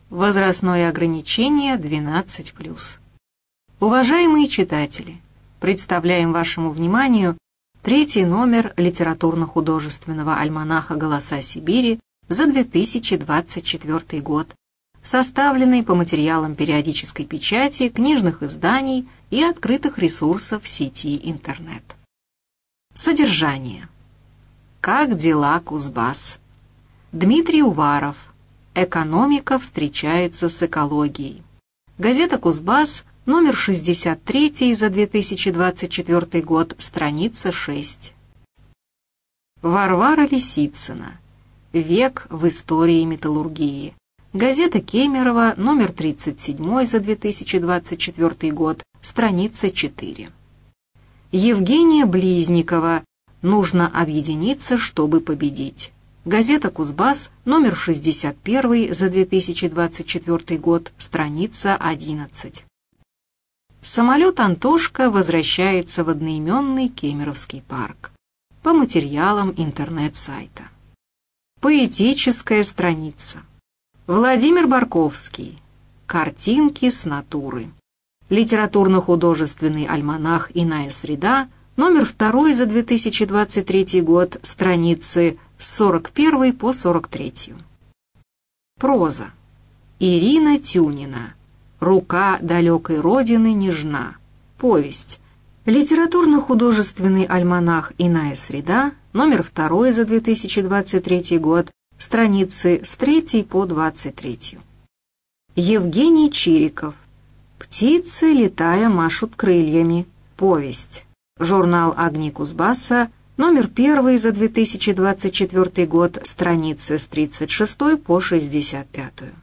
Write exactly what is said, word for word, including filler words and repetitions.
Возрастное ограничение двенадцать плюс. Уважаемые читатели, представляем вашему вниманию третий номер литературно-художественного альманаха «Голоса Сибири» за две тысячи двадцать четвёртый год, составленный по материалам периодической печати, книжных изданий и открытых ресурсов сети интернет. Содержание. Как дела, Кузбасс? Дмитрий Уваров. Экономика встречается с экологией. Газета «Кузбасс», номер шестьдесят три за две тысячи двадцать четвёртый год, страница шесть. Варвара Лисицына. Век в истории металлургии. Газета «Кемерово», номер тридцать семь за две тысячи двадцать четвёртый год, страница четыре. Евгения Близникова. Нужно объединиться, чтобы победить. Газета «Кузбасс», номер шестьдесят один за две тысячи двадцать четвёртый год, страница одиннадцать. Самолет «Антошка» возвращается в одноименный Кемеровский парк. По материалам интернет-сайта. Поэтическая страница. Владимир Барковский. Картинки с натуры. Литературно-художественный альманах «Иная среда», номер два за две тысячи двадцать третий год, страницы с сорок первой по сорок третью. Проза. Ирина Тюнина. «Рука далекой родины нежна». Повесть. Литературно-художественный альманах «Иная среда», номер два за две тысячи двадцать третий год, страницы с третьей по двадцать третью. Евгений Чириков. «Птицы, летая, машут крыльями». Повесть. Журнал «Огни Кузбасса», номер один за две тысячи двадцать четвёртый год, страницы с тридцать шестой по шестьдесят пятую.